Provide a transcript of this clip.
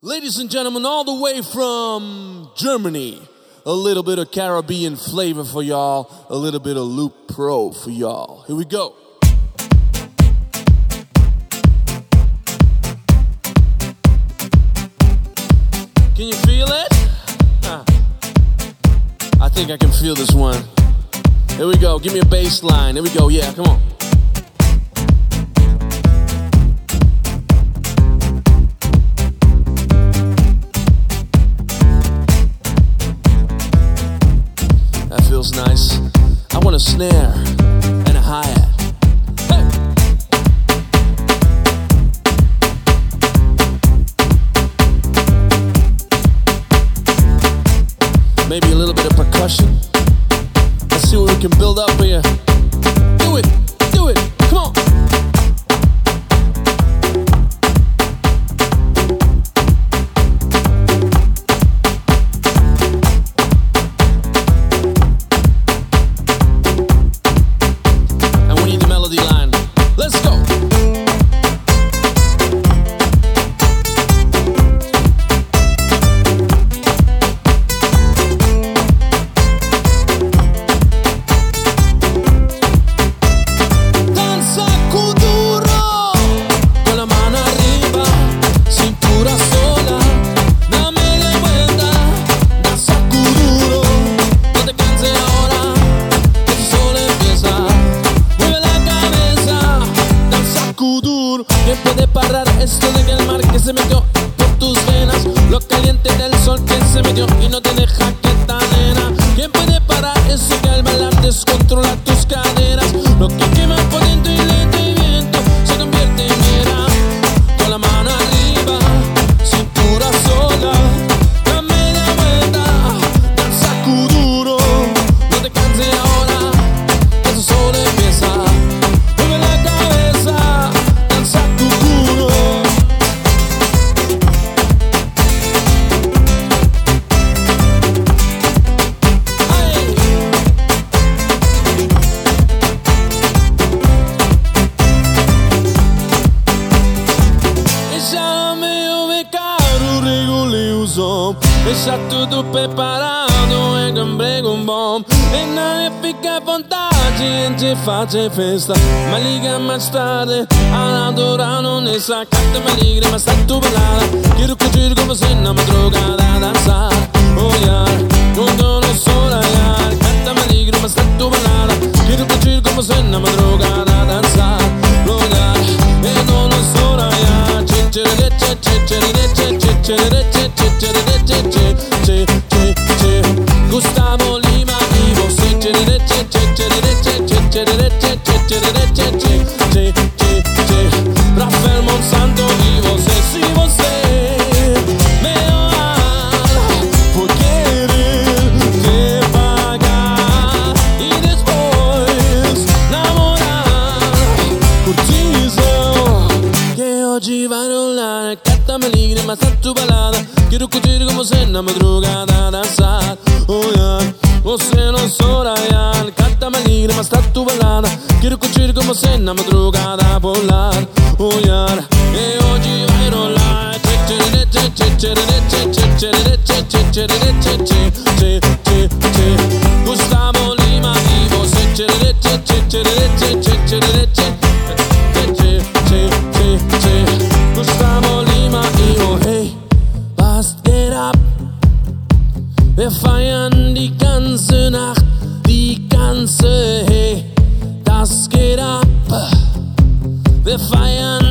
Ladies and gentlemen, all the way from Germany, a little bit of Caribbean flavor for y'all, a little bit of Loop Pro for y'all. Here we go. Can you feel it? I think I can feel this one. Here we go, give me a bass line. Here we go, yeah, come on. That feels nice. I want a snare and a hi-hat. Hey! Maybe a little bit of percussion. Let's see what we can build up here. Do it, come on. And we need the melody line. Let's go. ¿Quién puede parar esto de que el mar que se metió por tus venas? Lo caliente del sol que se metió y no te deja quieta, nena. ¿Quién puede parar eso que al bailar descontrola tus caderas? Lo que quema por dentro y lento y viento se convierte en hiena. Con la mano arriba, cintura sola, da media vuelta, danza duro. No te canses ahora, que eso solo empieza. Mueve la cabeza. Deixa tudo preparado e cambrego um bom. E não fica à vontade de fazer festa. Ma liga mais tarde, adorando nessa carta maligna. Mas tá tudo balada, quero curtir com você na madrugada. Dançar, olhar, quando não sou olhar. Carta maligna, mas tá tudo balada, quero curtir com você na madrugada. Dançar, olhar, e não sou olhar. Gustavo Lima e você. Rafael Monsanto e você. Se você me amar por querer te pagar e depois namorar, curtição que hoje vai rolar. Carta maligna, mas tá tu balada. Quero curtir com você na madrugada. Dançar, olhar, você não só olhar. Carta maligna, mas tá tu balada. Quero curtir com você na madrugada. Volar, olhar, e hoje vai rolar. Gustavo Lima e você. Gustavo Lima e oh hey, passt geht ab. Wir feiern die ganze Nacht, die ganze hey, das geht ab. Wir feiern